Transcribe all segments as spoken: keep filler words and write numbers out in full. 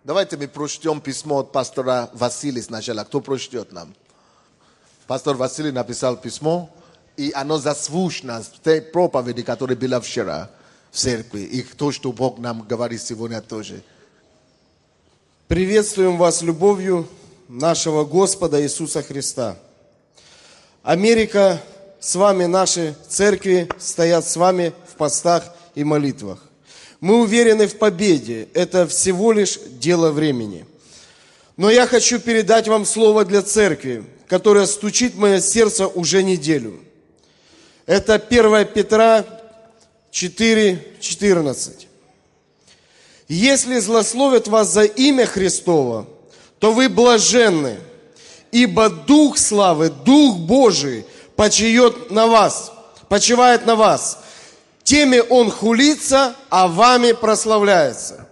Давайте мы прочтем письмо от пастора Василия сначала. Кто прочтет нам? Пастор Василий написал письмо, и оно заслушно в той проповеди, которая была вчера в церкви. И то, что Бог нам говорит сегодня тоже. Приветствуем вас любовью нашего Господа Иисуса Христа. Америка, с вами наши церкви стоят с вами в постах и молитвах. Мы уверены в победе. Это всего лишь дело времени. Но я хочу передать вам слово для церкви, которое стучит в мое сердце уже неделю. Это первое Петра четыре четырнадцать. Если злословят вас за имя Христово, то вы блаженны, ибо Дух славы, Дух Божий почиет на вас, почивает на вас. Теми Он хулится, а вами прославляется.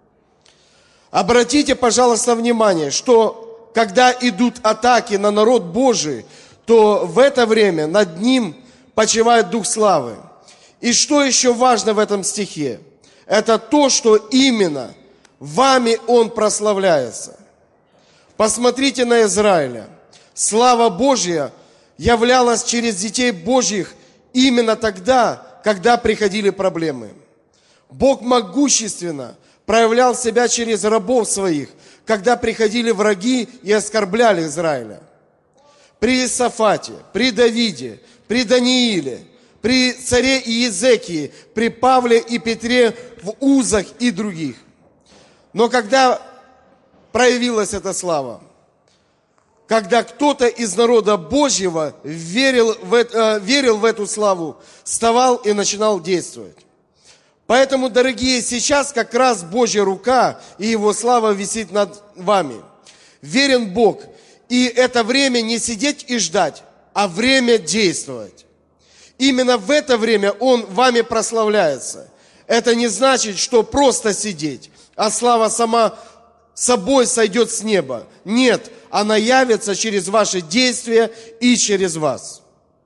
Обратите, пожалуйста, внимание, что когда идут атаки на народ Божий, то в это время над ним почивает Дух славы. И что еще важно в этом стихе? Это то, что именно вами Он прославляется. Посмотрите на Израиля. Слава Божья являлась через детей Божьих именно тогда, когда приходили проблемы. Бог могущественно проявлял себя через рабов своих, когда приходили враги и оскорбляли Израиля. При Иосафате, при Давиде, при Данииле, при царе Иезекии, при Павле и Петре, в Узах и других. Но когда проявилась эта слава, когда кто-то из народа Божьего верил в, это, верил в эту славу, вставал и начинал действовать. Поэтому, дорогие, сейчас как раз Божья рука и Его слава висит над вами. Верен Бог. И это время не сидеть и ждать, а время действовать. Именно в это время Он вами прославляется. Это не значит, что просто сидеть, а слава сама собой сойдет с неба. Нет, она явится через ваши действия и через вас.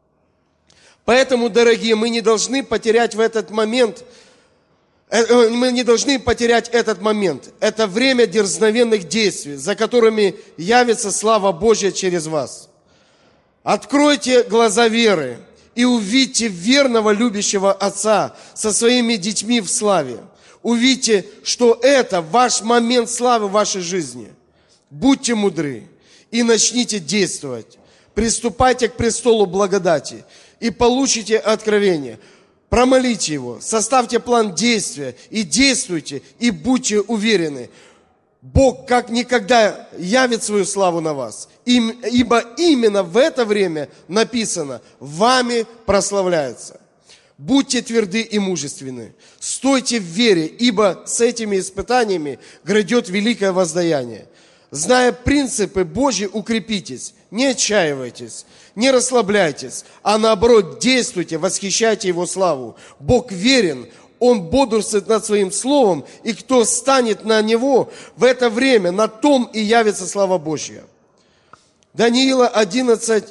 Поэтому, дорогие, мы не должны потерять в этот момент, мы не должны потерять этот момент. Это время дерзновенных действий, за которыми явится слава Божья через вас. Откройте глаза веры и увидьте верного любящего Отца со своими детьми в славе. Увидьте, что это ваш момент славы в вашей жизни. Будьте мудры и начните действовать. Приступайте к престолу благодати и получите откровение. Промолите его, составьте план действия и действуйте, и будьте уверены. Бог как никогда явит свою славу на вас, ибо именно в это время написано «Вами прославляется». Будьте тверды и мужественны, стойте в вере, ибо с этими испытаниями грядет великое воздаяние. Зная принципы Божьи, укрепитесь, не отчаивайтесь, не расслабляйтесь, а наоборот действуйте, восхищайте Его славу. Бог верен, Он бодрствует над Своим Словом, и кто станет на Него в это время, на том и явится слава Божья. Даниила одиннадцать,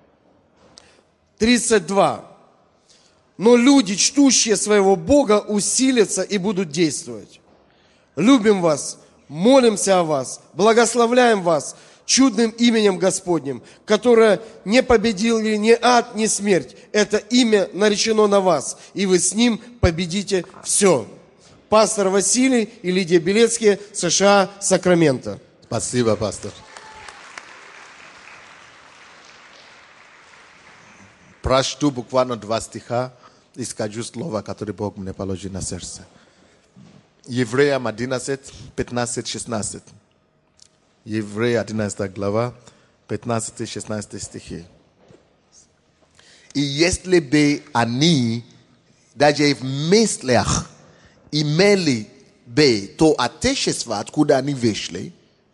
тридцать два. Но люди, чтущие своего Бога, усилятся и будут действовать. Любим вас, молимся о вас, благословляем вас чудным именем Господним, которое не победил ни ад, ни смерть. Это имя наречено на вас, и вы с ним победите все. Пастор Василий и Лидия Белецкие, США, Сакраменто. Спасибо, пастор. Прочту буквально два стиха и скажу слово, которое Бог мне положил на сердце. Евреям одиннадцать, пятнадцать, шестнадцать. Еврея одиннадцатая глава, пятнадцать-шестнадцать стихи. И если бы они, даже в мыслях, имели бы то отечество, откуда они вышли,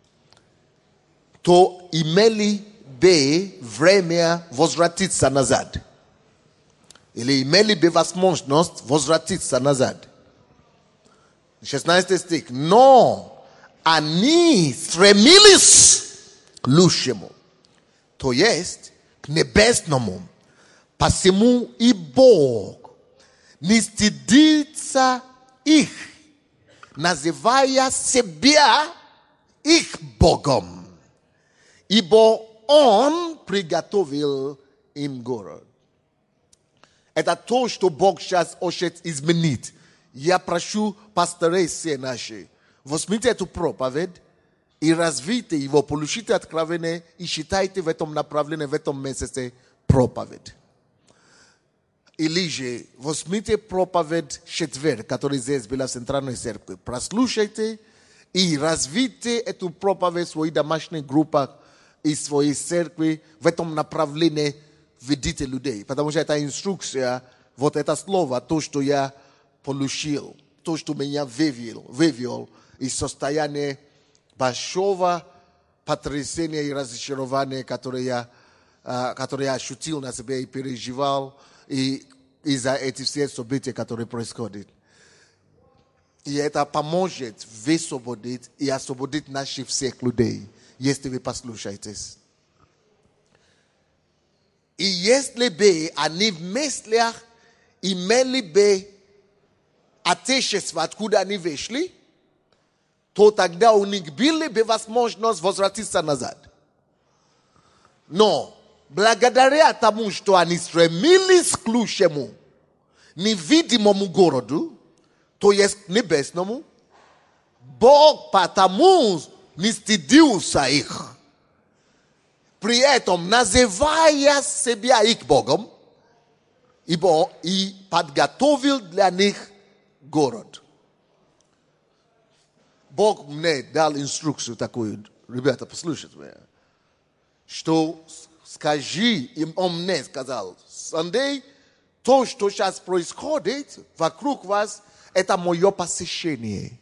то имели бы время возвратиться назад. Или имели бы возможность возвратиться назад. шестнадцатый стих. Но они стремились к лучшему, то есть к небесному. Посему и Бог не стыдится их, называя себя их Богом, ибо Он приготовил им город. Это то, что Бог сейчас хочет изменить. Я прошу пасторей все наши, возьмите эту проповедь и развейте его, получите откровение и считайте в этом направлении, в этом месяце проповедь. Или же возьмите проповедь четверг, который здесь была в Центральной Церкви. Прослушайте и развейте эту проповедь в своих домашних группах и своей церкви. В этом направлении ведите людей. Потому что это инструкция, вот это слово, то, что я получил, то, что меня вывел, вывел из состояния большого потрясения и разочарования, которое я, которое я ощутил на себе и переживал, и из-за этих всех событий, которые происходят. И это поможет высвободить и освободить наших всех людей, если вы послушаетесь. И если бы они в мыслях имели бы отечество, откуда они вышли, то тогда у них была бы возможность возвратиться назад. Но благодаря тому, что они стремились к лучшему, невидимому городу, то есть небесному, Бог потому не стыдился их. При этом, называя себя их Богом, ибо и подготовил для них город. Бог мне дал инструкцию такую, ребята, послушайте меня, что скажи, и он мне сказал, Андрей, то, что сейчас происходит вокруг вас, это мое посещение.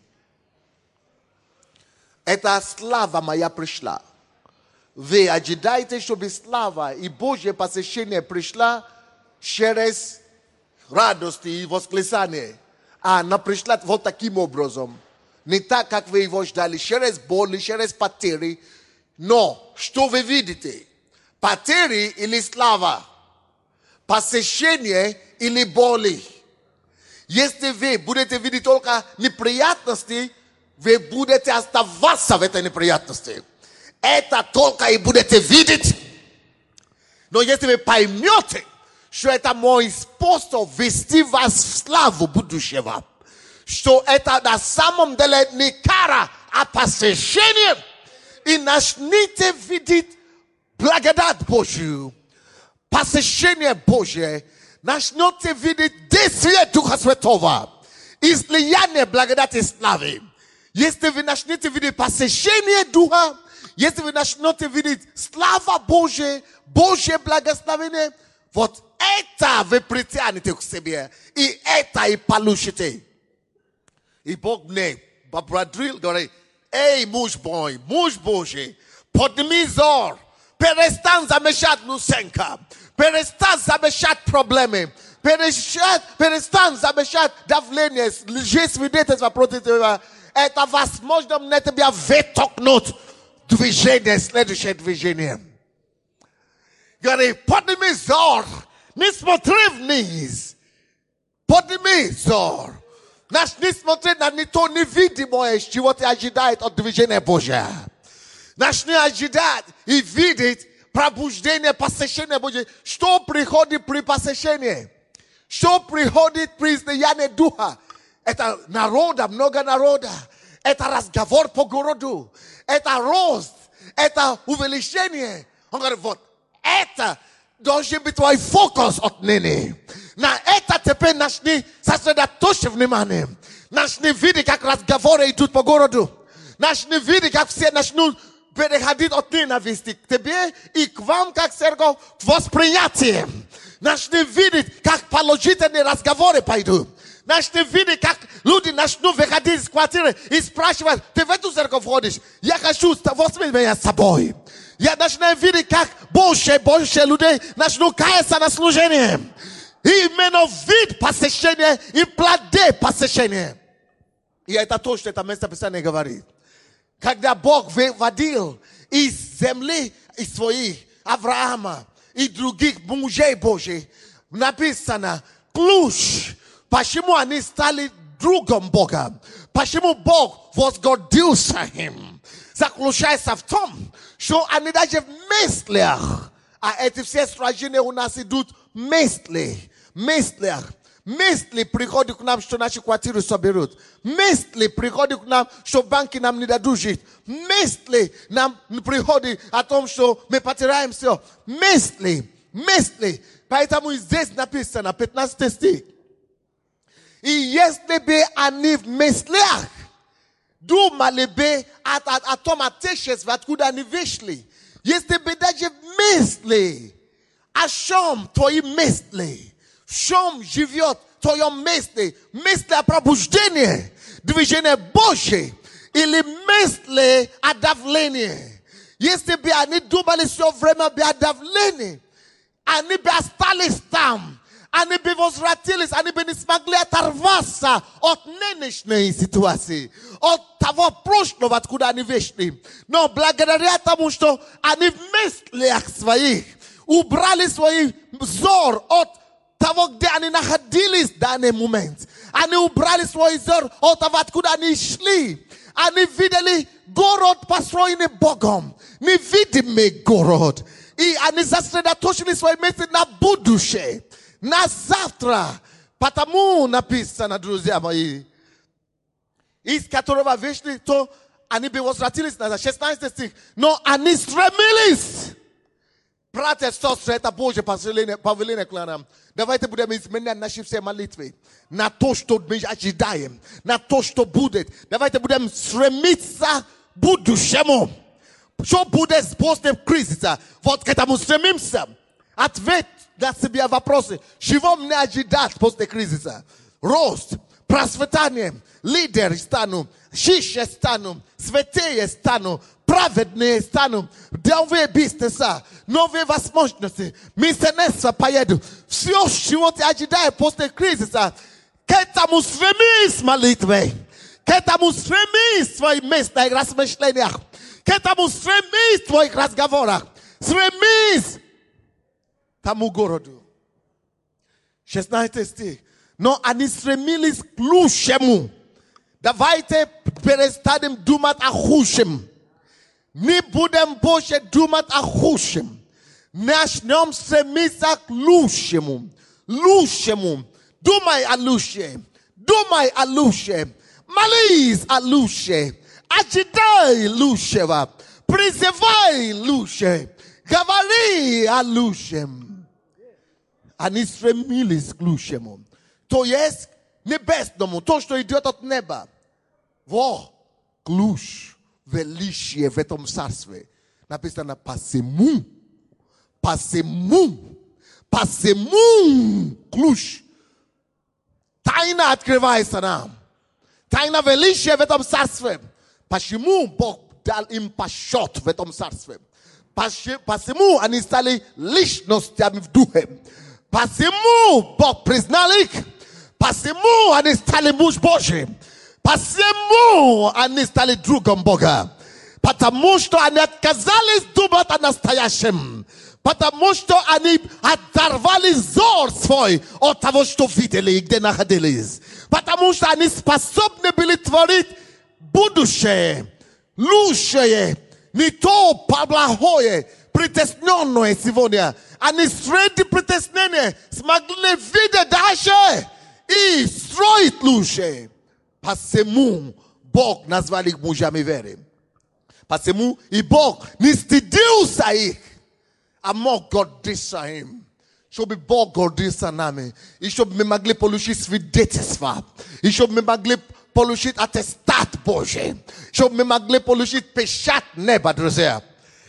Это слава моя пришла. Вы ожидаете, чтобы слава и Божье посещение пришла через радость и восклицание. А она пришла вот таким образом. Не так, как вы его ждали, через боли, через потери. Но, что вы видите? Потери или слава? Посещение или боли? Если вы будете видеть только неприятности, вы будете оставаться в этой неприятности. Это только и будете видеть. Но если вы поймете, что это мой способ вести вас в славу будущего, что это на самом деле не кара, а посещение, и начните видеть благодать Божью, посещение Божье, начнете видеть действие Духа Святого, излияние благодати славы. Если вы начнете видеть посещение Духа, если вы начнете видеть слава Божия, Божье благословение, вот это вы притянете к себе, и это и получите. И Бог мне поблагодарил, говорит, эй, муж мой, муж Божий, подними взор, перестань замешать Лусенко, перестань замешать проблемы, перестань, перестань замешать давление, лжесвидетельство против тебя. Это возможно мне тебя вытолкнуть движение, следующее движение. Говорит, подними взор, не смотри вниз, подними взор. Начни смотреть на не то невидимое, чего ты ожидает от движения Божия. Начни ожидать и видеть пробуждение, посещение Божьего. Что приходит при посещении? Что приходит при излиянии Духа? Это народа, много народа. Это разговор по городу. Это рост. Это увеличение. Он говорит, вот, это должен быть твой фокус отныне. На это теперь начни сосредоточить внимание. Начни видеть, как разговоры идут по городу. Начни видеть, как все начнут переходить от ненависти к тебе и к вам, как церковь, к восприятию. Начни видеть, как положительные разговоры пойдут. Начни видеть, как люди начнут выходить из квартиры и спрашивать, ты в эту церковь ходишь? Я хочу возьми меня с собой. Я начинаю видеть, как больше и больше людей начнут каяться на служение. Именно вид посещения и плоды посещения. И это то, что это место Писания говорит. Когда Бог выводил из земли из своих Авраама и других мужей Божьих, написано ключ. Почему они стали другом Бога? Почему Бог возгордился им? заключается в том, что они даже в мыслях, а эти все сражения у нас идут в мысли, в мыслях. Мысли приходят к нам, что наши квартиры соберут. Мысли приходят к нам, что банки нам не дадут жить. Мысли нам приходят о том, что мы потеряем все. Мысли, мысли. Поэтому здесь написано, пятнадцатый стих. И если бы они в мыслях думали бы о, о, о том отечестве, откуда они вышли, если бы даже в мысли, о чем твои мысли, в чем живет твое мысли, мысли о пробуждении, движение Божье, или мысли о давлении. Если бы они думали все время бы о давлении, они бы остались там, они бы возвратились, они бы не смогли оторваться от нынешней ситуации, от того прошлого, откуда они вышли. Но благодаря тому, что они в мыслях своих убрали свой взор от того, где они находились в данный момент. Они убрали свой взор от того, откуда они шли. Они видели город, построенный Богом. Невидимый город. И они сосредоточили свои мысли на будущее, на завтра. Потому написано, друзья мои, из которого вышли, то они бы возвратились назад. шестнадцатый стих. Но они стремились. Братья и сестры, это Божье повеление к нам. Давайте будем изменять наши все молитвы на то, что мы ожидаем, на то, что будет. Давайте будем стремиться к будущему. Что будет после кризиса? Вот к этому стремимся. Ответь на себе вопросы. Чего мне ожидать после кризиса? Рост, процветание, лидер стану, чище стану, святее стану, праведные стану, новые бизнеса, новые возможности, миссионерство поеду. Все, чего ты ожидаешь после кризиса, к этому стремись молитвой, к этому стремись в своих местных размышлениях, к этому стремись в твоих разговорах, стремись к тому городу. шестнадцатый стих. Но они стремились к лучшему. Давайте перестанем думать о худшем. Не будем больше думать о худшем. Начнем стремиться к лучшему. Лучшему. Думай о лучшем. Думай о лучшем. Молись о лучшем. Ожидай лучшего. Призывай лучшее. Говори о лучшем. Они стремились к лучшему. То есть небесному. То, что идет от неба. Во, ключ. Величие в этом царстве. Написано посему, посему, посему ключ. Тайна открывается нам. Тайна величия в этом царстве. Почему Бог дал им почет в этом царстве? Посему они стали личностями в духе. Посему Бог признал их. Посему они стали муж Божий. Посему они стали другом Бога. Потому что они отказались думать о настоящем. Потому что они оторвали взор свой от того, что видели и где находились. Потому что они способны были творить будущее, лучшее, не то плохое, притесненное сегодня. Они среди притеснения смогли видеть дальше и строить лучшее. Посему Бог назвал их мужами веры. Посему и Бог не стыдился их, а мог гордиться им. Чтобы Бог гордился нами. И чтобы мы могли получить свидетельство. И чтобы мы могли получить аттестат Божий. Чтобы мы могли получить печать неба, друзья.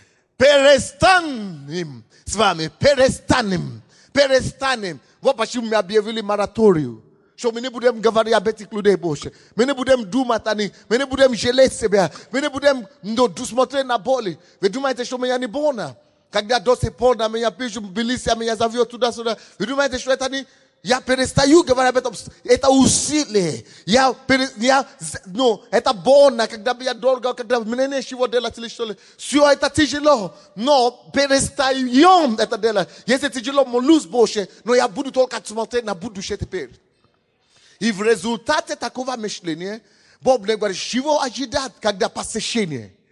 Перестанем с вами. Перестанем. Перестанем. Вот почему мы объявили мораторию. Что мы не будем говорить об этих людей больше. Мы не будем думать о них. Мы не будем жалеть себя. Мы не будем смотреть на боли. Вы думаете, что меня не больно? Когда до сих пор на меня пишут, милиция меня зовет туда-сюда. Вы думаете, что это не... Я перестаю говорить об этом. Это усилие. Я, пере... я... Ну, это больно, когда я долго, когда мне нечего делать. Все это тяжело. Но перестаем это делать. Если тяжело, молюсь больше. Но я буду только смотреть на будущее теперь. И в результате такого мышления Бог мне говорит, чего ожидать, когда посещение?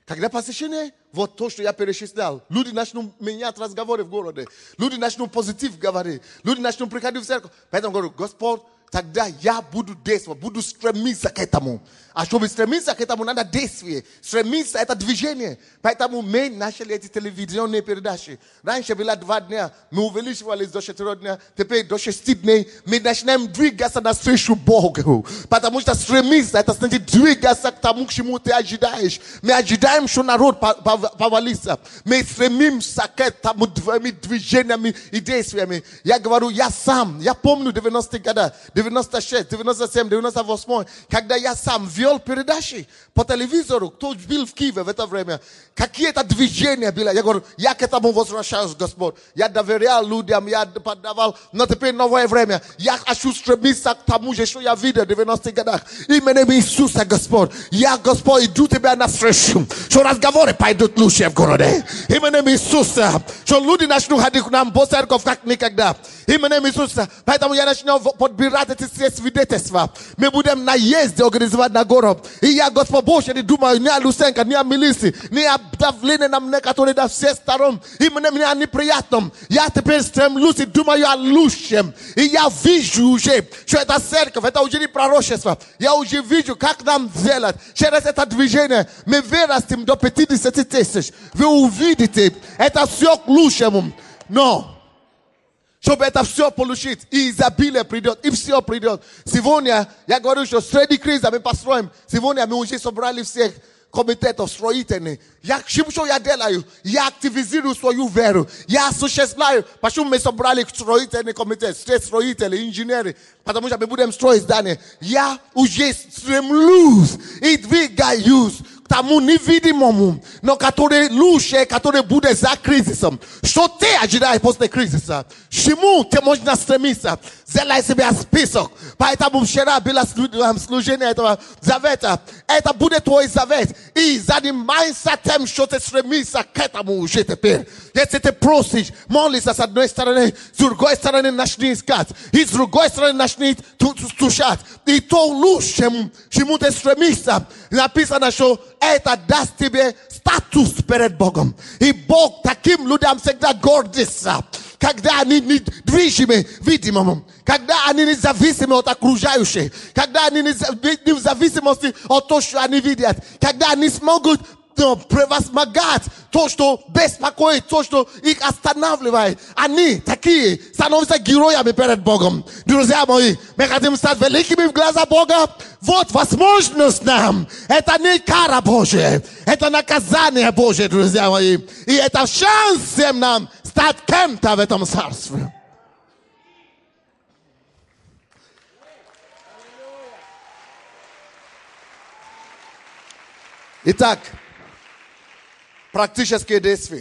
Когда посещение, вот то, что я перечислял. Люди начнут менять разговоры в городе. Люди начнут позитив говорить. Люди начнут приходить в церковь. Поэтому говорю, Господь, тогда я буду действовать, буду стремиться к этому. А чтобы стремиться к этому, надо действие. Стремиться – это движение. Поэтому мы начали эти телевизионные передачи. Раньше было два дня, мы увеличивались до четырех дня, теперь до шести дней. Мы начинаем двигаться навстречу Богу. Потому что стремиться – это значит двигаться к тому, к чему ты ожидаешь. Мы ожидаем, что народ повалится. Мы стремимся к этому движениями и действиями. Я говорю, я сам, я помню девяностые годы, девяносто шесть, девяносто семь, девяносто восемь, когда я сам вел передачи по телевизору, кто был в Киеве в это время, какие-то движения были. Я говорю, я к этому возвращаюсь, Господь. Я доверял людям, я подавал, но теперь новое время. Я хочу стремиться к тому же, что я видел в девяностых годах. Именем Иисуса, Господь. Я, Господь, иду тебя навстречу, что разговоры пойдут лучше в городе. Именем Иисуса, что люди начнут ходить к нам по церковь как никогда. Именем Иисуса. Поэтому я начну подбирать эти все свидетельства. Мы будем наезды организовать на город. И я, Господь Боже, не думаю ни о Лусенко, ни о милиции, ни о давлении на мне, которые до всех сторон. Именно мне о неприятном. Я теперь стремлюсь и думаю о лучшем. И я вижу уже, что это церковь, это уже не пророчество. Я уже вижу, как нам делать. Через это движение мы вырастем до пятидесяти тысяч. Вы увидите, это все к лучшему. Но чтобы это все получить, и изобилие придет, и все придет. Сегодня, я говорю, что среди криза мы построим. Сегодня мы уже собрали всех комитетов строительных. Я, что я делаю? Я активизирую свою веру. Я осуществляю. Почему мы собрали строительный комитет, все строители, инженеры, потому что мы будем строить здание. Я уже стремлюсь и двигаюсь к тому невидимому, но который лучше, который будет за кризисом. Что ты ожидаешь после кризиса? Чему ты можно стремиться? Сделай себе список. Поэтому вчера было служение этого завета. Это будет твой завет. И занимайся тем, что ты стремишься к этому уже теперь. Если ты просишь, молишься с одной стороны, с другой стороны начни искать. И с другой стороны начни стучать. И то лучше, чему ты стремишься. Написано, что это даст тебе статус перед Богом. И Бог таким людям всегда гордится. Когда они не движимы видимым, когда они не зависимы от окружающих, когда они не в зависимости от того, что они видят, когда они смогут превозмогать то, что беспокоит, то, что их останавливает. Они такие становятся героями перед Богом. Друзья мои, мы хотим стать великими в глазах Бога. Вот возможность нам. Это не кара Божия, это наказание Божие, друзья мои. И это шанс всем нам стать кем-то в этом царстве. Итак, практические действия.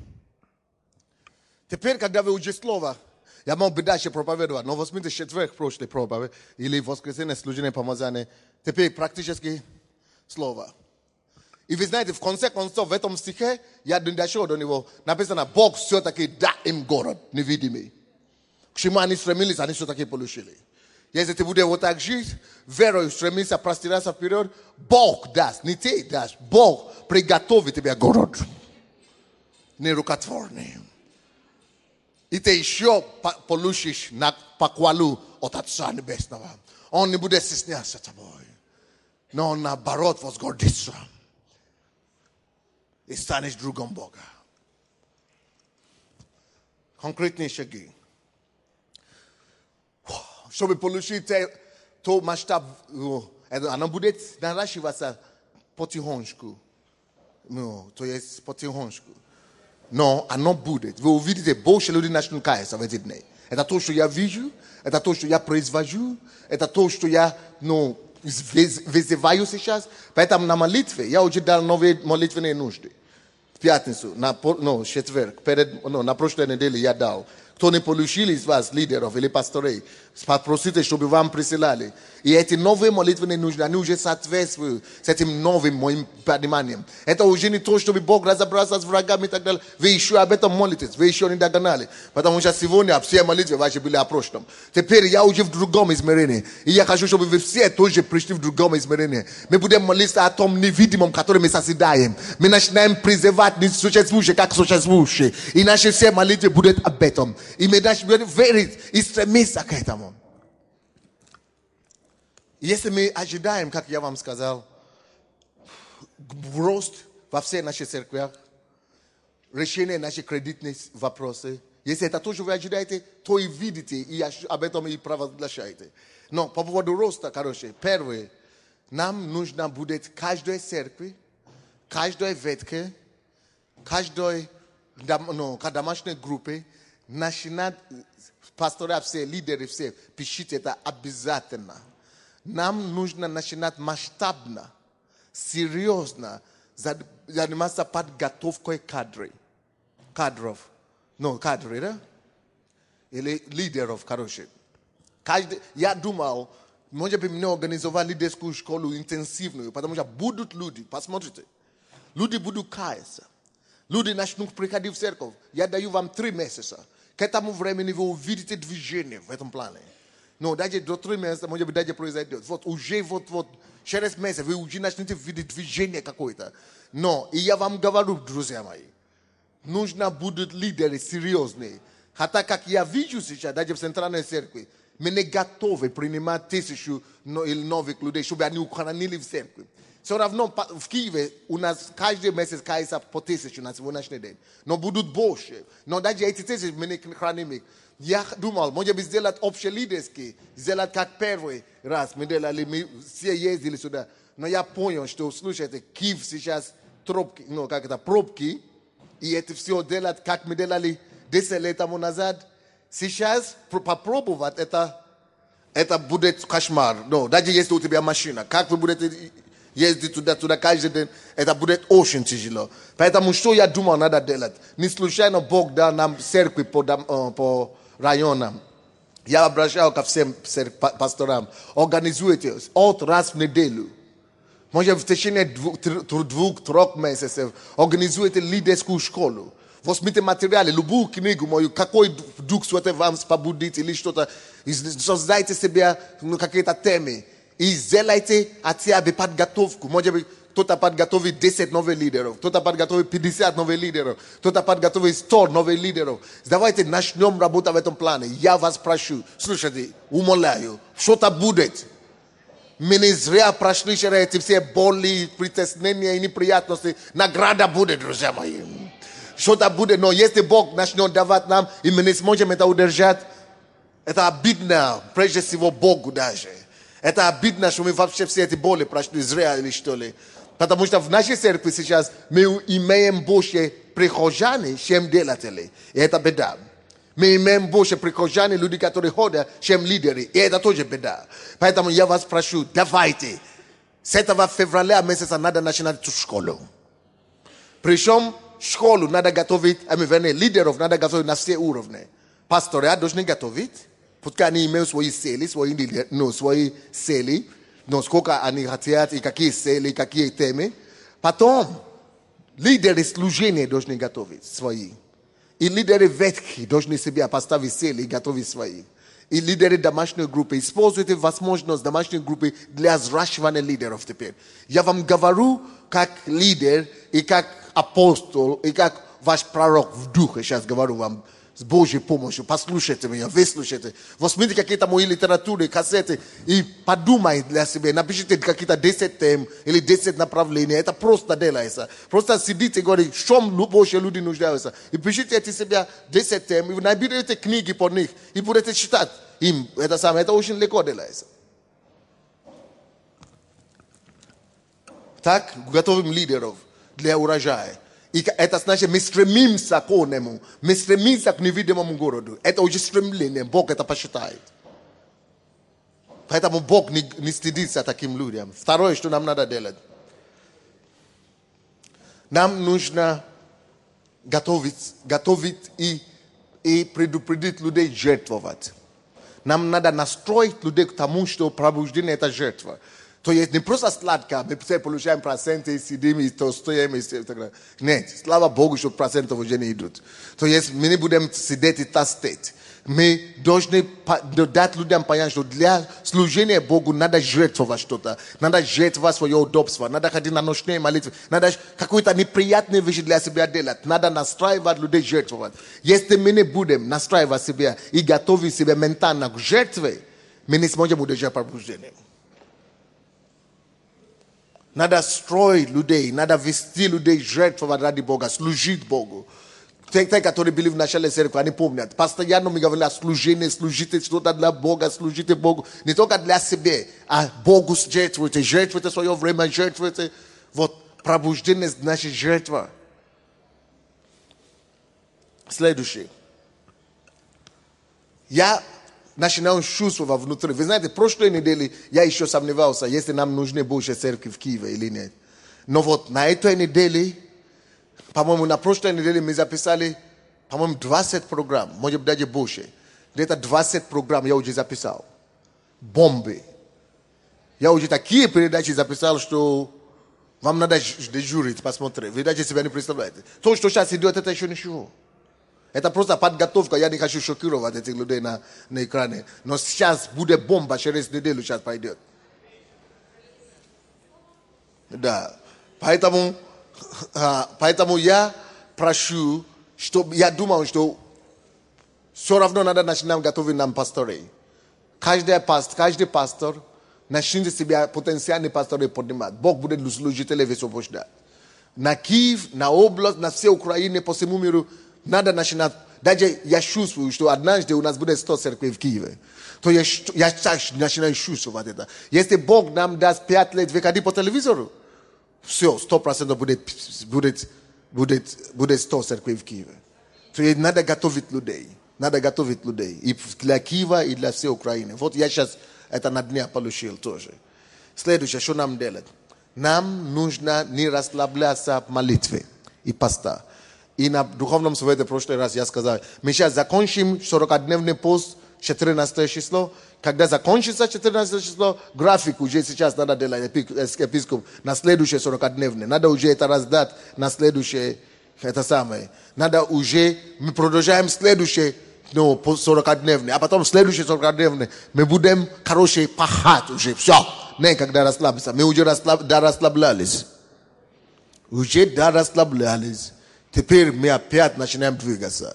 Теперь, когда вы учите слово, я мог бы дальше проповедовать, но возьмите четверг прошлой проповеди или воскресенье служение помазания. Теперь практические слова. И вы знаете, в конце концов, в этом стихе, я дошел до него, написано, Бог все-таки дал им город невидимый. К чему они стремились, они все-таки получили. Если ты будешь вот так жить, верой стремиться простираться вперед, Бог даст, не ты дашь, Бог приготовит тебе город. Нерукотворный. И ты еще получишь на похвалу от Отца Небесного. Он не будет стесняться тобой, но он наоборот возгордится. И станешь другом Бога. Конкретные шаги. Чтобы получить то масштаб, оно будет наращиваться потихонечку. Ну, то есть потихонечку. Но оно будет. Вы увидите, больше людей начнут каяться в эти дни. Это то, что я вижу, это то, что я произвожу, это то, что я, ну, вызываю сейчас. Поэтому на молитве я уже дал новые молитвенные нужды. В пятницу, на, ну, четверг, перед, ну, на прошлой неделе я дал. кто не получили из вас, лидеров или пасторей, попросите, чтобы вам присылали. И эти новые молитвы не нужны, они уже соответствуют с этим новым моим пониманием. Это уже не то, чтобы Бог разобрался с врагами и так далее. Вы еще об этом молитесь, вы еще не догнали. Потому что сегодня все молитвы ваши были о прошлом. Теперь я уже в другом измерении. И я хочу, чтобы вы все тоже пришли в другом измерении. Мы будем молиться о том невидимом, который мы созидаем. Мы начинаем призывать несуществующее, как существующее. И наши все молитвы будут об этом. И мы начнем верить и стремиться к этому. Если мы ожидаем, как я вам сказал, рост во всех наших церквях, решение наших кредитных вопросов, если это тоже вы ожидаете, то и видите, и об этом и провозглашаете. Но по поводу роста, короче, первое, нам нужно будет каждой церкви, каждой ветке, каждой ну, домашней группе начинать, пасторы все, лидеры все, пишите это обязательно. Нам нужно начинать масштабно, серьезно заниматься подготовкой кадров. Кадров. Ну, кадры, да? Или лидеров, короче. Каждый, я думал, может быть, мне организовать лидерскую школу интенсивную, потому что будут люди, посмотрите, люди будут каяться. Люди начнут приходить в церковь. Я даю вам три месяца. К этому времени вы увидите движение в этом плане. Но даже до трех месяцев, может быть, даже произойдет. Вот уже вот-вот, через месяц вы уже начнете видеть движение какое-то. Но, и я вам говорю, друзья мои, нужно будут лидеры серьезные. Хотя, как я вижу сейчас, даже в центральной церкви, мы не готовы принимать тысячу или новых людей, чтобы они укоронили в церкви. Все равно в Киеве у нас каждый месяц кается по тысячу на сегодняшний день. Но будут больше. Но даже эти тысячи мы не храним их. Я думал, может быть, сделать общелидерский, сделать как первый раз. Мы делали, мы все ездили сюда. Но я понял, что, слушайте, Киев сейчас тропки, ну, как это, пробки. И это все делать, как мы делали десять лет тому назад. Сейчас попробовать, это, это будет кошмар. No, даже если у тебя машина, как вы будете ездить туда-туда каждый день, это будет очень тяжело. Поэтому что я думал, надо делать? Не случайно Бог дал нам церкви по, по районам. Я обращал ко всем пасторам. Организуйте от раз в неделю. Может, в течение двух-трех месяцев организуйте лидерскую школу. Возьмите материалы, любую книгу мою, какой дух святой вам побудит или что-то. Создайте себе ну, какие-то темы. И сделайте хотя бы подготовку. Может быть, кто-то подготовит десять новых лидеров, кто-то подготовит пятьдесят новых лидеров, кто-то подготовит сто новых лидеров. Давайте начнем работать в этом плане. Я вас прошу, слушайте, умоляю, что-то будет. Мы не зря прошли через эти все боли, притеснения и неприятности. Награда будет, друзья мои. Что-то будет, но если Бог начнет давать нам, и мы не сможем это удержать, это обидно, прежде всего Богу даже. Это обидно, что мы вообще все эти боли прошли зря или что ли. Потому что в нашей церкви сейчас мы имеем больше прихожан, чем делателей. И это беда. Мы имеем больше прихожан, люди, которые ходят, чем лидеры. И это тоже беда. Поэтому я вас прошу, давайте. С этого февраля месяца надо начинать эту школу. Причем школу надо готовить, а мы вернее, лидеров надо готовить на все уровни. Пасторы должны готовить. Пускай они имеют свои цели, свои, ну, свои цели, но сколько они хотят, и какие цели, какие темы. Потом, лидеры служения должны готовить свои. И лидеры ветхи должны себе поставить цели и готовить свои. И лидеры домашней группы. Используйте возможность домашней группы для взращивания лидеров теперь. Я вам говорю, как лидер, и как апостол, и как ваш пророк в духе, сейчас говорю вам, с Божьей помощью. Послушайте меня, выслушайте. Возьмите какие-то мои литературы, кассеты и подумайте для себя. Напишите какие-то десять тем или десять направлений. Это просто делается. Просто сидите и говорите, в чем Божьи люди нуждаются. И пишите эти себя десять тем, и наберите книги по них, и будете читать им. Это самое, это очень легко делается. Так, готовим лидеров для урожая. И это значит, мы стремимся к нему, мы стремимся к невидимому городу. Это уже стремление, Бог это посчитает. Поэтому Бог не, не стыдится таким людям. Второе, что нам надо делать. Нам нужно готовить, готовить и и предупредить людей жертвовать. Нам надо настроить людей к тому, что пробуждение – это жертва. То есть не просто сладко, мы все получаем проценты, сидим и толстеем и так далее. Нет, слава Богу, что проценты уже не идут. То есть мы не будем сидеть и толстеть. Мы должны дать людям понять, что для служения Богу надо жертвовать что-то. Надо жертвовать свое удобство. Надо ходить на ночные молитвы. Надо какие-то неприятные вещи для себя делать. Надо настраивать людей жертвовать. Если мы не будем настраивать себя и готовить себя ментально к жертве, мы не сможем удержать пробуждение. Надо строить людей, надо вести людей жертвовать ради Бога, служить Богу. Те, которые были в начале церкви, они помнят. Постоянно мы говорили о служении, служите что-то для Бога, служите Богу. Не только для себя, а Богу жертвуйте. Жертвуйте свое время, жертвуйте. Вот пробуждение значит жертва. Следующее. Я начинаю чувствовать внутри. Вы знаете, в прошлой неделе я еще сомневался, если нам нужны больше церкви в Киеве или нет. Но вот на этой неделе, по-моему, на прошлой неделе мы записали, по-моему, двадцать программ, может быть, даже больше. Где-то двадцать программ я уже записал. Бомбы. Я уже такие передачи записал, что вам надо дежурить, посмотреть. Вы даже себя не представляете. То, что сейчас идет, это еще ничего. Это просто подготовка. Я не хочу шокировать этих людей на, на экране. Но сейчас будет бомба, через неделю сейчас пойдет. Да. Поэтому, а, поэтому я прошу, что я думаю, что все равно надо начинать готовить нам пасторей. Каждый пастор, каждый пастор начнет себя потенциальный пасторы поднимать. Бог будет служителей высвобождать. На Киев, на область, на всей Украине, по всему миру надо начинать. Даже я чувствую, что однажды у нас будет сто церквей в Киеве. То я, я начинаю чувствовать это. Если Бог нам даст пять лет выходить по телевизору, все, сто процентов будет, будет, будет, будет сто церквей в Киеве. То надо готовить людей. Надо готовить людей. И для Киева, и для всей Украины. Вот я сейчас это на дня получил тоже. Следующее, что нам делать? Нам нужно не расслабляться в молитве и поста. И на духовном совете в прошлый раз я сказал, мы сейчас закончим сорокадневный пост, четырнадцатое число. Когда закончится четырнадцатое число, график уже сейчас надо делать, епископ, на следующее сорокадневный. Надо уже это раздать на следующее, это самое. Надо уже, мы продолжаем следующее, ну, сорокадневный. А потом следующее сорокадневный. Мы будем, короче, пахать уже. Все. Не, когда расслабиться. Мы уже расслаб, да, расслаблялись. Уже да, расслаблялись. Теперь мы опять начинаем двигаться.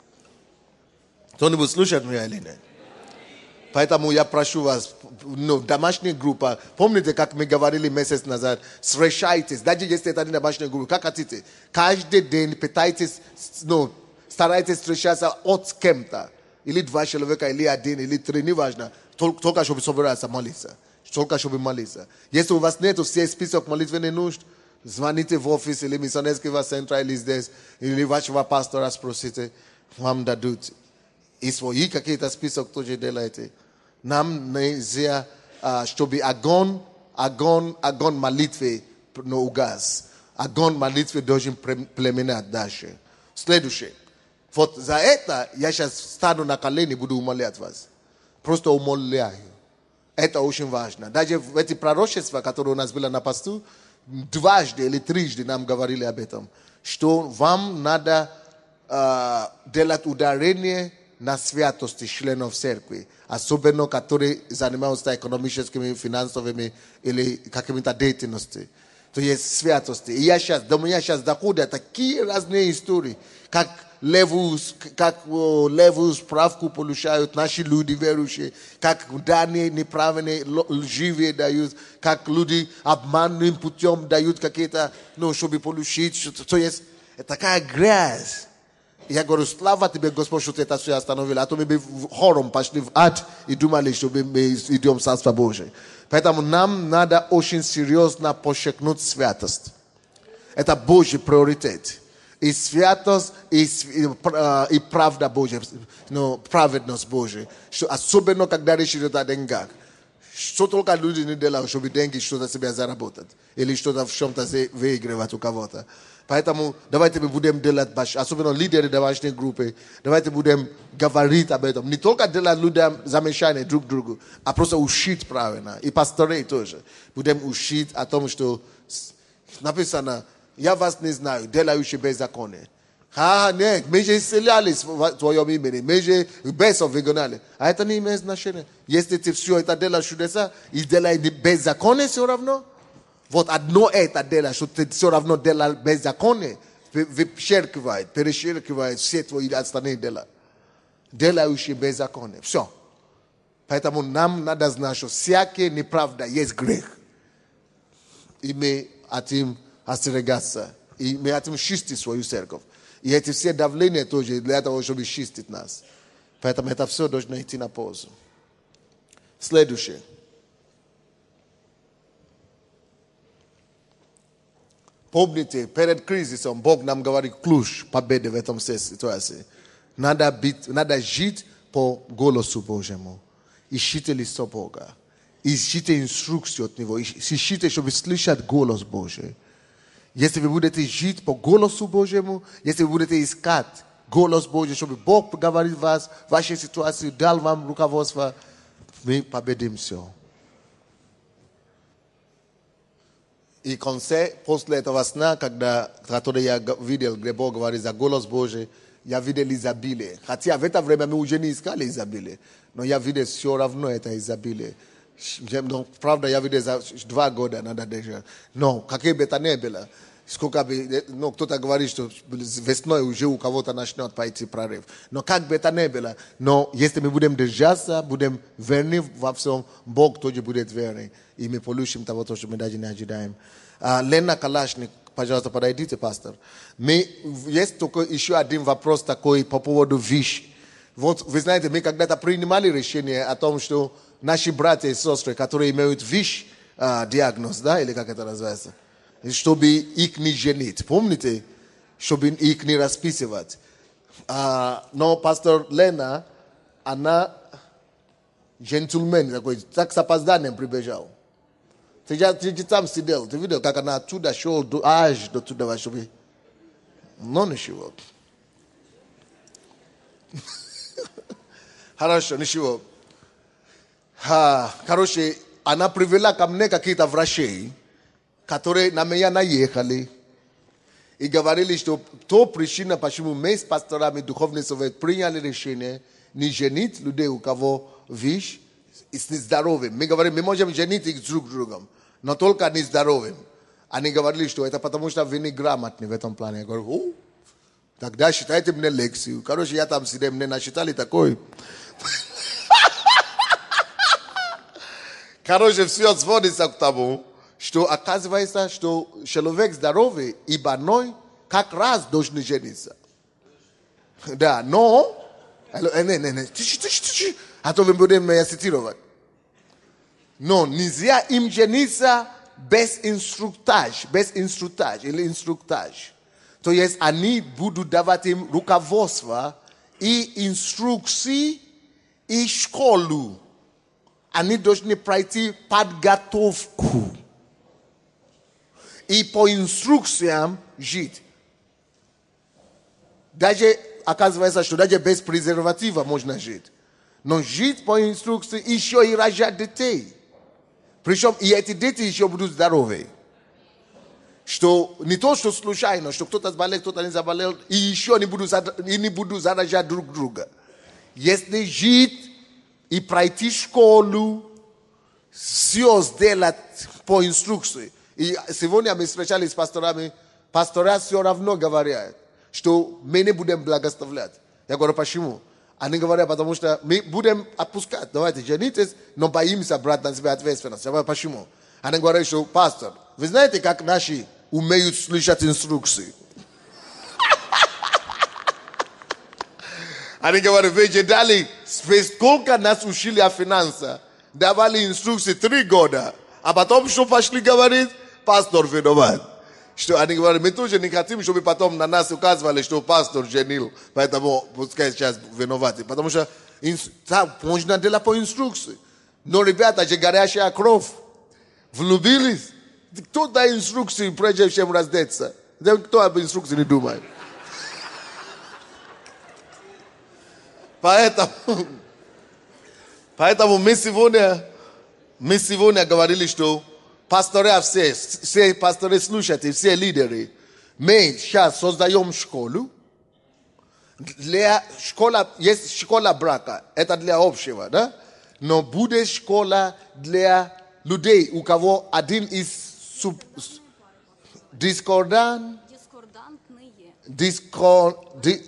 Кто-нибудь слушает меня или нет? Поэтому я прошу вас, ну, домашняя группа. Помните, как мы говорили месяц назад? Встречайтесь. Даже если это не домашняя группа, как хотите. Каждый день пытайтесь, ну, старайтесь встречаться от кем-то. Или два человека, или один, или три, неважно. Только чтобы собираться молиться. Только чтобы молиться. Если у вас нет все список молитвенных нужд, звоните в офис или миссионерского центра или здесь, или вашего пастора спросите, вам дадут. И свои какие-то список тоже делайте. Нам нельзя, чтобы огонь, огонь, огонь молитвы не угас. Огонь молитвы должен племенать дальше. Следующее. Вот за это я сейчас стану на колени и буду умолять вас. Просто умоляю. Это очень важно. Даже в эти пророчества, которые у нас были на посту, дважды или трижды нам говорили об этом. Что вам надо э, делать ударение на святости членов церкви. Особенно, которые занимаются экономическими, финансовыми или какими-то деятельностями. То есть святости. И я сейчас, до меня сейчас доходят такие разные истории, как левую, как левую справку получают наши люди верующие, как данные неправильные, лживые дают, как люди обманным путем дают какие-то, ну, чтобы получить. То есть, это такая грязь. Я говорю, слава тебе, Господь, что ты это все остановил. А то мы бы хором пошли в ад и думали, что мы идем в Царство Божие. Поэтому нам надо очень серьезно подчеркнуть святость. Это Божий приоритет. И святость, и, и, и правда Божья, ну, праведность Божья. Что, особенно, когда речь идет о деньгах. Что только люди не делают, чтобы деньги что-то себе заработать. Или что-то в чем-то выигрывать у кого-то. Поэтому давайте мы будем делать, особенно лидеры домашней группы, давайте будем говорить об этом. Не только делать людям замешания друг другу, а просто учить правильно. И пасторей тоже. Будем учить о том, что написано, я вас не знаю, делающие беззаконие. А, нет, мы же исцелялись в твоем имени, мы же бесов выгоняли. А это не имеет значения. Если ты все это делаешь чудеса и делаешь беззаконие все равно, вот одно это делаешь, что ты все равно делаешь беззаконие, выпечеркивает, перечеркивает все твои остальные дела. Делающие беззаконие. Все. Поэтому нам надо знать, что всякая неправда есть грех. И мы хотим остерегаться. И мы хотим чистить свою церковь. И эти все давления тоже для того, чтобы чистить нас. Поэтому это все должно идти на пользу. Следующее. Помните, перед кризисом Бог нам говорит ключ победы в этом ситуации. Надо, быть, надо жить по голосу Божьему. Ищите лицо Бога. Ищите инструкцию от Него. Ищите, чтобы слышать голос Божий. Если вы будете жить по голосу Божьему, если вы будете искать голос Божий, чтобы Бог говорит вас, в вашей ситуации, дал вам руководство, мы победим все. И в конце, после этого сна, когда, который я видел, где Бог говорит за голос Божий, я видел изобилие. Хотя в это время мы уже не искали изобилие, но я видел все равно это изобилие. Но, правда, я видел за два года надо держать. Но какие бы это ни было, сколько бы, ну, кто-то говорит, что весной уже у кого-то начнет пойти прорыв. Но как бы это ни было, но если мы будем держаться, будем верны во всем, Бог тоже будет верный. И мы получим того, что мы даже не ожидаем. А, Лена Калашник, пожалуйста, подойдите, пастор. Мы, есть только еще один вопрос такой по поводу ВИЧ. Вот, вы знаете, мы когда-то принимали решение о том, что наши братья и сестры, которые имеют ВИЧ, а, диагноз, да, или как это называется, чтобы их не женить. Помните? Чтобы их не расписывать. А, но пастор Лена, она джентльмен такой, так с опозданием прибежал. Ты, ты, ты там сидел, ты видел, как она оттуда шел аж до туда, чтобы... Но ничего. Хорошо, ничего. А, короче, она привела ко мне какие-то врачей, которые на меня наехали и говорили, что то причина, почему мы с пасторами Духовный Совет приняли решение не женить людей, у кого ВИЧ, и с нездоровым. Мы говорим, мы можем женить их друг другом, но только нездоровым. Они говорили, что это потому, что вы не грамотны в этом плане. Я говорю, о, тогда считайте мне лекцию. Короче, я там сидел, мне насчитали такой. Короче, все сводится к тому, что оказывается, что человек здоровый и больной как раз должен жениться. Да, но... Не, не, не, а то мы будем цитировать. Но нельзя им жениться без инструктаж, без инструктаж или инструктаж. То есть они будут давать им руководство и инструкции и школу. Они должны пройти подготовку. И по инструкциям жить. Даже оказывается, что даже без презерватива можно жить. Но жить по инструкции еще и рожать детей. Причем и эти дети еще будут здоровы. Что не то, что случайно, что кто-то заболел, кто-то не заболел, и еще не будут, и не будут заражать друг друга. Если жить и пройти школу, все сделать по инструкции. И сегодня мы встречались с пасторами, пастора все равно говорят, что мы не будем благословлять. Я говорю, почему? Они говорят, потому что мы будем отпускать. Давайте женитесь, но боимся брать на себя ответственность. Я говорю, почему? Они говорят, что пастор, вы знаете, как наши умеют слышать инструкции? Они говорят, вы же дали, сколько нас учили о финансах, давали инструкции три года, а потом что пошли говорить? Пастор виноват. Что они говорят, мы тоже не хотим, чтобы потом на нас указывали, что пастор женил, поэтому пускай сейчас виноваты. Потому что так можно делать по инструкции. Но ребята же горящая кровь. Влюбились. Кто дает инструкции, прежде чем раздеться? Кто об инструкции не думает? Поэтому, поэтому мы сегодня, мы сегодня говорили, что пасторы все, все пасторы слушайте, все лидеры, мы сейчас создаем школу. Для школа, есть школа брака, это для общего, да? Но будет школа для людей, у кого один из суб, дискордан, дискор, ди,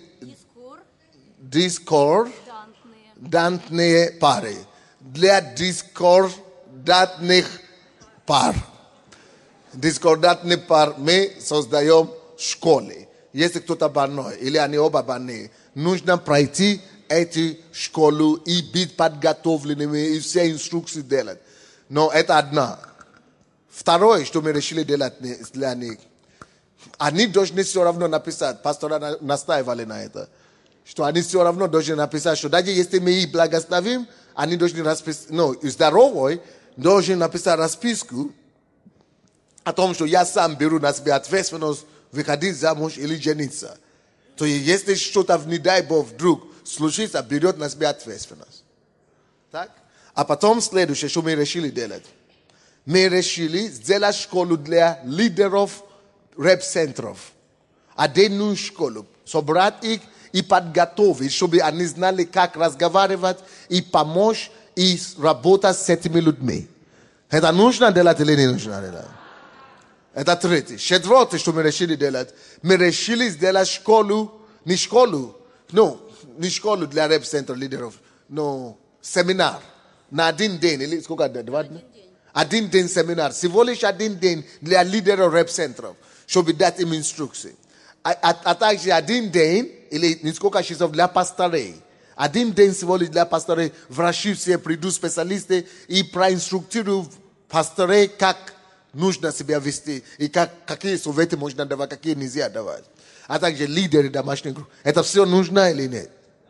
дискордантные пары. Для дискордантных пар. Дискордантный пар мы создаем школы. Если кто-то больной или они оба больные, нужно пройти эту школу и быть подготовленными, и все инструкции делать. Но это одна. Второе, что мы решили делать для них, они должны все равно написать, пастора настаивали на это, что они все равно должны написать, что даже если мы их благословим, они должны расписать, ну, здоровый должен написать расписку о том, что я сам беру на себя ответственность выходить замуж или жениться. То есть, если что-то, не дай Бог, вдруг случится, берет на себя ответственность. Так? А потом следующее, что мы решили делать. Мы решили сделать школу для лидеров реп-центров. Отдельную школу. Собрать их и подготовить, чтобы они знали, как разговаривать и помочь и работать с этими людьми. Это нужно делать или не нужно делать? Это третье. Четвертое, что мы решили делать. Мы решили сделать школу, не школу, ну, не школу для реп-центра лидеров, но семинар. На один день, или сколько два дня? Один день семинар. Всего лишь один день для лидеров реп-центров, чтобы дать им инструкции. А, а, а также один день, или несколько часов для пасторей. Один день всего лишь для пасторей. Врачи все придут, специалисты, и проинструктируют пасторей, как нужно себя вести, и как, какие советы можно давать, какие нельзя давать. А также лидеры домашних групп. Это все нужно или нет?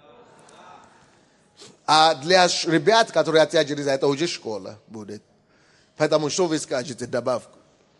А для ребят, которые хотят через это, уже школа будет. Поэтому что вы скажете, добавку?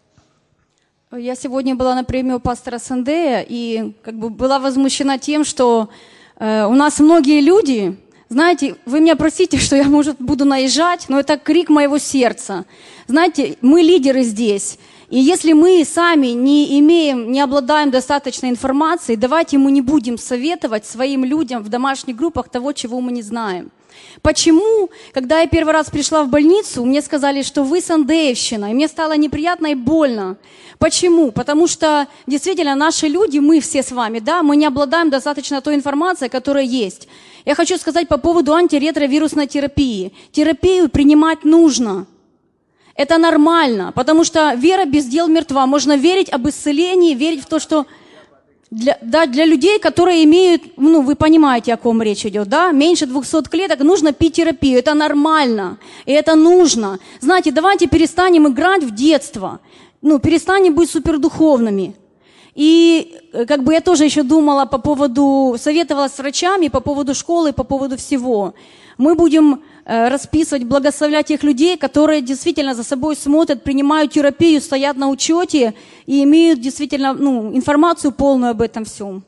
Я сегодня была на премии у пастора Сандея и как бы была возмущена тем, что э, у нас многие люди, знаете, вы меня простите, что я, может, буду наезжать, но это крик моего сердца. Знаете, мы лидеры здесь, и если мы сами не имеем, не обладаем достаточной информацией, давайте мы не будем советовать своим людям в домашних группах того, чего мы не знаем. Почему, когда я первый раз пришла в больницу, мне сказали, что вы сандеевщина, и мне стало неприятно и больно. Почему? Потому что действительно наши люди, мы все с вами, да, мы не обладаем достаточно той информацией, которая есть. Я хочу сказать по поводу антиретровирусной терапии. Терапию принимать нужно. Это нормально, потому что вера без дел мертва. Можно верить об исцелении, верить в то, что... Для, да, для людей, которые имеют, ну, вы понимаете, о ком речь идет, да, меньше двухсот клеток, нужно пить терапию, это нормально, и это нужно. Знаете, давайте перестанем играть в детство, ну, перестанем быть супердуховными. И как бы я тоже еще думала по поводу, советовала с врачами по поводу школы, по поводу всего. Мы будем э, расписывать, благословлять тех людей, которые действительно за собой смотрят, принимают терапию, стоят на учете и имеют действительно, ну, информацию полную об этом всем.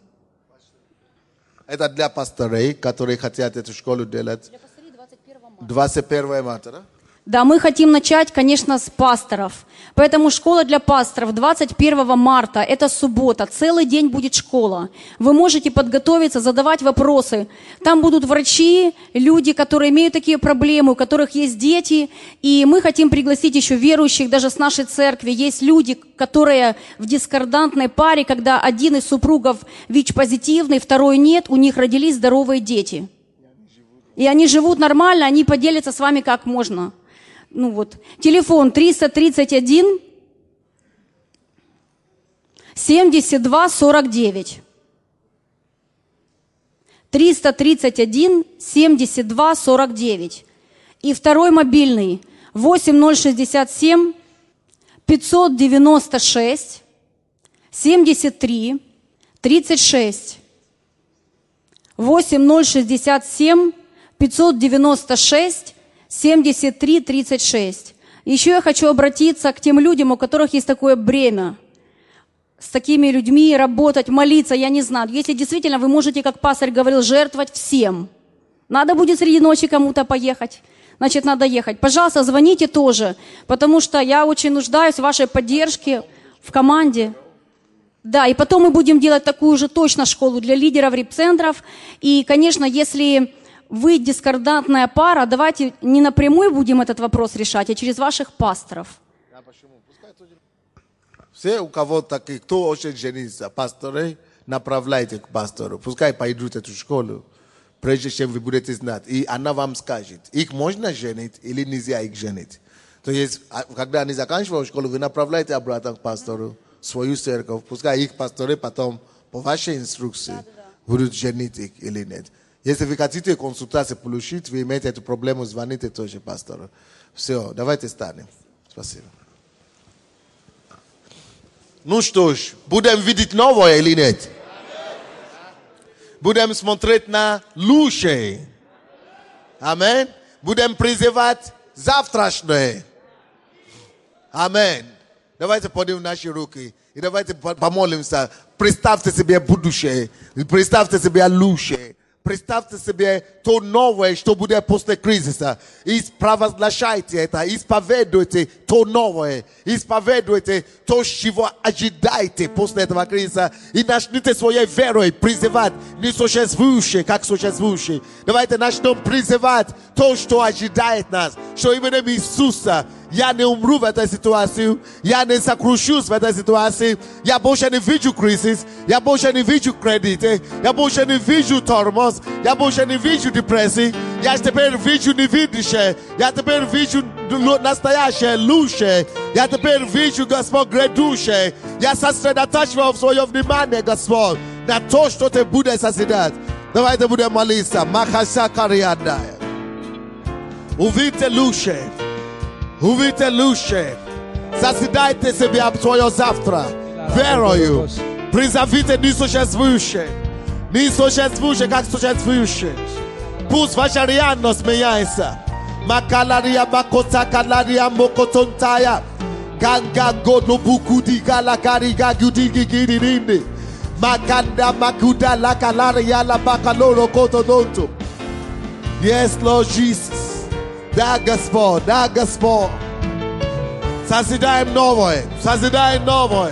Это для пасторей, которые хотят эту школу делать. Для пасторей двадцать первого марта, да? Да, мы хотим начать, конечно, с пасторов. Поэтому школа для пасторов двадцать первого марта, это суббота, целый день будет школа. Вы можете подготовиться, задавать вопросы. Там будут врачи, люди, которые имеют такие проблемы, у которых есть дети. И мы хотим пригласить еще верующих, даже с нашей церкви. Есть люди, которые в дискордантной паре, когда один из супругов ВИЧ-позитивный, второй нет, у них родились здоровые дети. И они живут нормально, они поделятся с вами как можно. Ну вот, телефон триста тридцать один семьдесят два сорок девять. триста тридцать один семьдесят два сорок девять. И второй мобильный восемь ноль шестьдесят семь пятьсот девяносто шесть семьдесят три тридцать шесть. восемь ноль шестьдесят семь пятьсот девяносто шесть семьдесят три тридцать шесть. Еще я хочу обратиться к тем людям, у которых есть такое бремя. С такими людьми работать, молиться, я не знаю. Если действительно вы можете, как пастор говорил, жертвовать всем. Надо будет среди ночи кому-то поехать, значит, надо ехать. Пожалуйста, звоните тоже, потому что я очень нуждаюсь в вашей поддержке в команде. Да, и потом мы будем делать такую же точно школу для лидеров репцентров. И, конечно, если вы дискордантная пара, давайте не напрямую будем этот вопрос решать, а через ваших пасторов. Все, у кого такие, кто хочет жениться, пасторы, направляйте к пастору. Пускай пойдут в эту школу, прежде чем вы будете знать. И она вам скажет, их можно женить или нельзя их женить. То есть, когда они заканчивают школу, вы направляете обратно к пастору, свою церковь. Пускай их пасторы потом, по вашей инструкции, да, да, да. будут женить их или нет. Если вы хотите консультацию получить, вы имеете эту проблему, звоните тоже пастору. Все, давайте встанем. Спасибо. Ну что ж, будем видеть новое или нет? Будем смотреть на лучшее. Аминь. Будем призывать завтрашнее. Аминь. Давайте поднимем наши руки и давайте помолимся. Представьте себе будущее. Представьте себе лучшее. Представьте себе то новое, что будет после кризиса. И провозглашайте это, исповедуйте то новое. Исповедуйте то, чего ожидаете после этого кризиса. И начните своей верой призывать не существующее, как существующее. Давайте начнем призывать то, что ожидает нас. Что именем Иисуса я не умру в этой ситуации, я не сокрушусь в этой ситуации, я больше не вижу кризис, я больше не вижу кредиты, я больше не вижу тормоз, я больше не вижу депрессии, я теперь вижу невидящее, я теперь вижу настоящее, лучшее, я теперь вижу, Господь, грядущее, я сосредотачиваю свое внимание, Господь, на то, что Ты будешь созидать. Давайте будем молиться. Махаса кариандая. Увидите лучшее. Увидите лучшее. Созидайте себе свое завтра. Верою. Призовите несуществующее. Несуществующее, как существующее. Пусть ваша реальность меняется. Макалария макота калария мокотонтая. Ганга гоно букуди галакари гагуди гигirindi. Makanda makuda la kalaria la bakaloro kotodonto. Yes, Lord Jesus. Да, Господь, да, Господь. Созидаем новое, созидаем новое.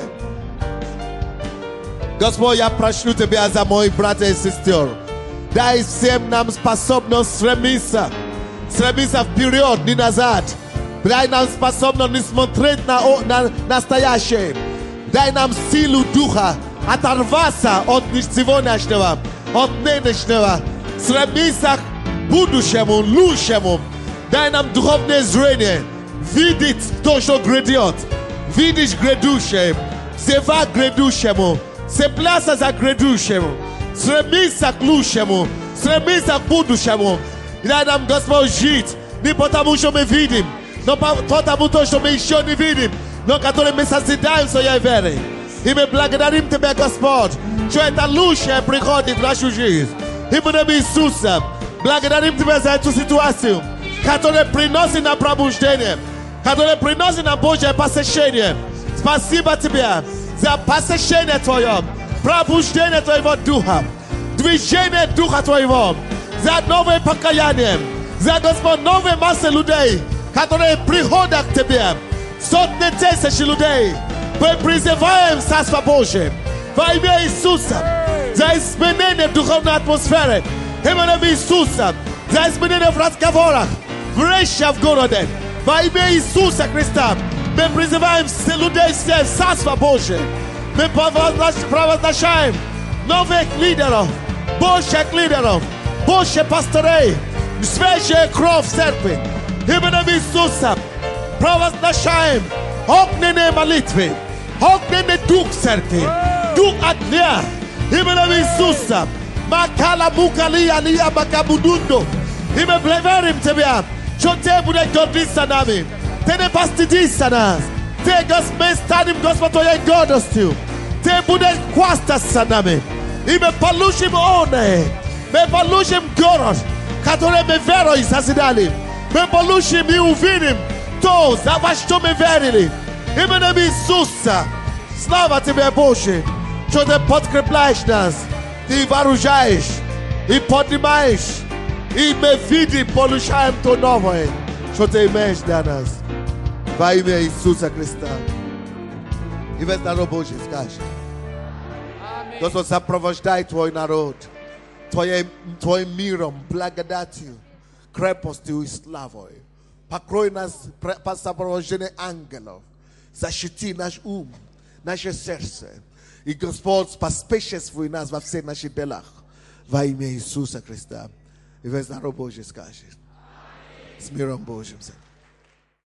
Господь, я прошу Тебя за моих братьев и сестер. Дай всем нам способность стремиться, стремиться вперед, не назад. Дай нам способность не смотреть на, на настоящее. Дай нам силу духа оторваться от сегодняшнего, от нынешнего. Стремиться к будущему, лучшему. Дай нам духовное зрение, видеть то, что грядет, видеть грядущее, взывать к грядущему, цепляться за грядущему, стремиться к лучшему, стремиться к будущему. Дай нам, Господь, жить не потому, что мы видим, но потому, что мы еще не видим, но который мы созидаем своей верой. И мы благодарим Тебя, Господь, что это лучшее приходит в нашу жизнь. Именем Иисуса, благодарим Тебя за эту ситуацию, который приносит нам пробуждение, который приносит нам Божье посещение. Спасибо Тебе за посещение Твое, пробуждение Твоего Духа, движение Духа Твоего, за новое покаяние, за, Господь, новые массы людей, которые приходят к Тебе, сотни тысяч людей. Мы призываем Царство Божие во имя Иисуса за изменение духовной атмосферы, именем Иисуса, за изменение в разговорах, в речах в городе. Во имя Иисуса Христа мы призываем все людей в Царство Божие. Мы провозглашаем новых лидеров, Божьих лидеров, Божьих пастырей, свежая кровь в церкви. Именем Иисуса провозглашаем огненные молитвы, огненный дух церкви, дух огня. Именем Иисуса. Макала мукали алия макабудундо. И мы верим Тебя, что Ты будешь гордиться нами. Ты не постыдишься нас. Ты, Господь, станем, Господь, Твоей гордостью. Ты будешь хвастаться нами. И мы получим оное. Мы получим город, который мы верой созидали. Ми получим и увидим то, за во что мы верили. Именем Иисуса. Слава Тебе, Боже, что Ты подкрепляешь нас. Ты вооружаешь и поднимаешь. И мы видим, получаем то новое, что Ты имеешь для нас. Во имя Иисуса Христа. И весь народ Божий скажет. То, что сопровождает Твой народ, Твоим, Твоим миром, благодатью, крепостью и славой. Покрой нас по сопровождению ангелов. Защити наш ум, наше сердце. И Господь поспешествуй нас во всех наших делах. Во имя Иисуса Христа. И весь народ Божий скажет. С миром Божьим.